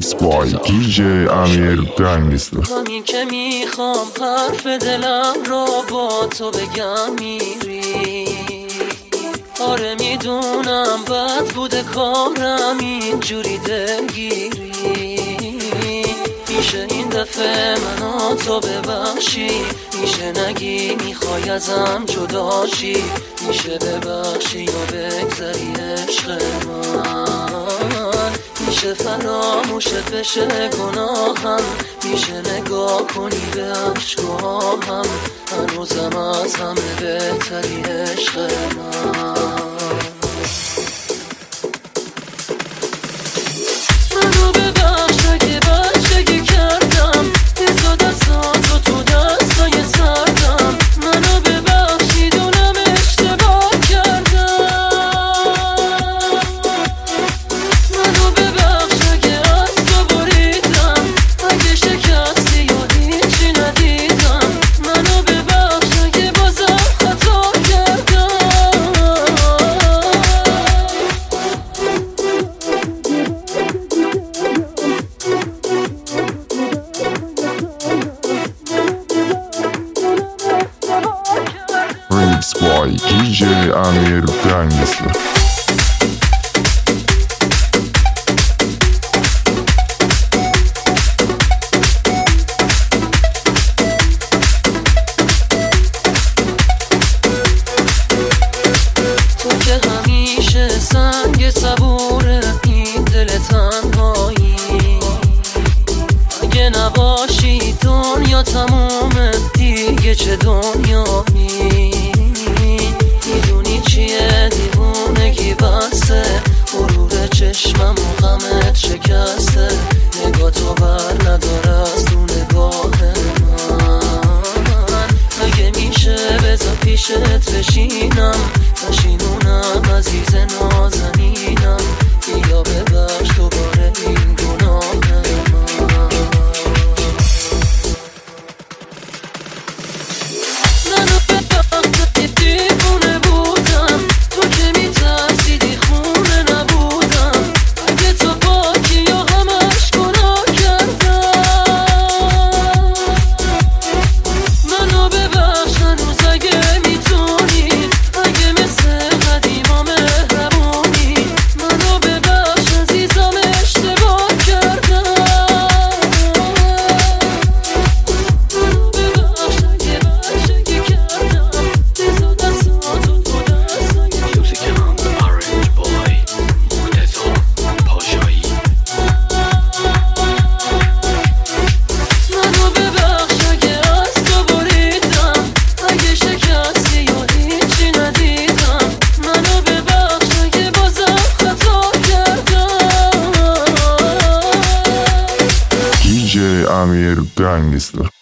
Remix by DJ امیر گنگستر. همین که میخوام حرف دلم رو با تو بگم میری. آره میدونم بد بوده کارم اینجوری دلگیری. میشه این دفعه منو تو ببخشی، میشه نگی میخوای ازم جداشی، میشه ببخشی یا بگذری عشق من، میشه فراموشت بشه گناهم، میشه نگاه کنی به عشقاهم، هنوزم از همه بهتری عشق من. منو ببخش اگه بچگی کردم، دست دستاتو تو دستای سردم. منو ببخش میدونم اشتباه کردم. منو ببخش اگه از تو بریدم، اگه شکستی یا هیچی ندیدم. منو ببخش اگه بازم خطا کردم. Remix by DJ امیر گنگستر. تو که همیشه سنگ صبور این دل تنهایی، اگه نباشی دنیا تمومه دیگه چه دنیایی. میدونی چیه دیوونگی بسته، غرور چشمم و غمت شکسته، نگاه تو بر نداره از تو نگاه من. اگه میشه بذار پیشت بشینم، پشیمونم عزیز نازنینم، بیا ببخش دوباره این گناه من. منو ببخش که دیوونه بودم، تو که میترسیدی خونه نبودم، اگه تو پاکی یا همش گناه کردم. منو ببخش هنوز اگه میتونی، اگه مثل قدیما مهربونی. منو ببخش عزیزم اشتباه کردم. منو ببخش اگه بچگی کردم، دست دستاتو تو دستای Orange Boy مرتضی پاشایی. منو ببخش اگه از تو بریدم، اگه شکستی یا هیچی ندیدم. منو ببخش اگه بازم خطا کردم. DJ امیر گنگستر.